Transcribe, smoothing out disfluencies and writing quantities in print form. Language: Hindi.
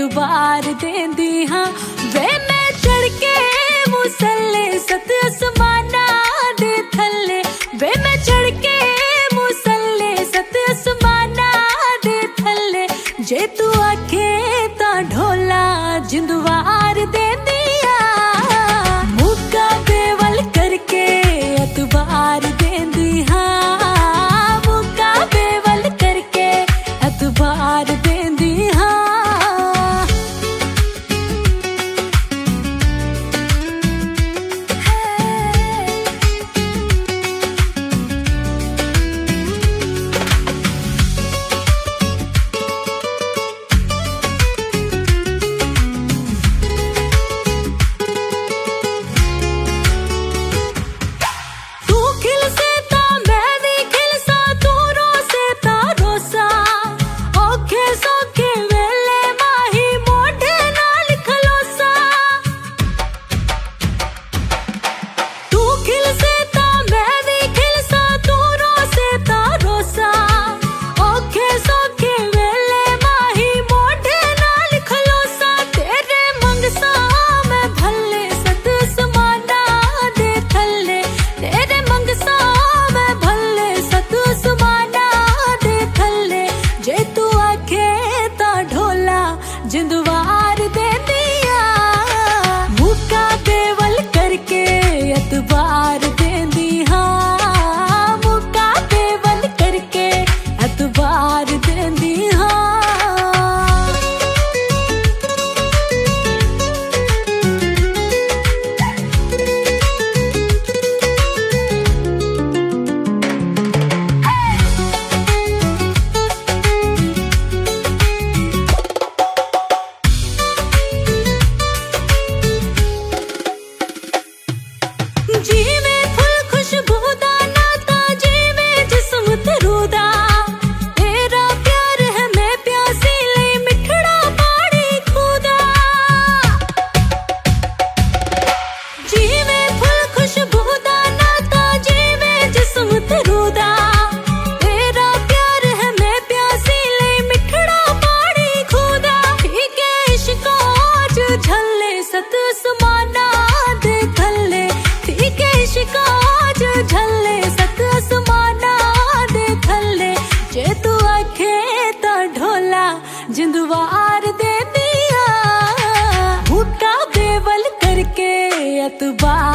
एतबार देंदी हां वे मैं चढ़ के मुसल्ले सत आसमाना दे थल्ले वे मैं चढ़ के मुसल्ले सत आसमाना दे थल्ले जे तू आखे ता ढोला जिंदवार देंदी हां मुक्का बेवल करके एतबार देंदी हां मुक्का बेवल करके एतबार देंदी हां जिंदवार देंदी हां मुक्का बेवल करके एतबार देंदी हां मुक्का बेवल करके एतबार देंदी हां जी में फुल खुशबूदा नाता जी में जिस्म तरूदा तेरा प्यार है मैं प्यासी ले मिठड़ा पानी खुदा जी में फुल खुशबूदा नाता जी में जिस्म तरूदा तेरा प्यार है मैं प्यासी ले मिठड़ा पानी खुदा ठीक है इश्क आज झल्ले सत समाना दे थल्ले आज झल्ले सत आसमाना दे थल्ले जे तू आखे ता ढोला जिंदवार देंदी हां मुक्का बेवल करके एतबार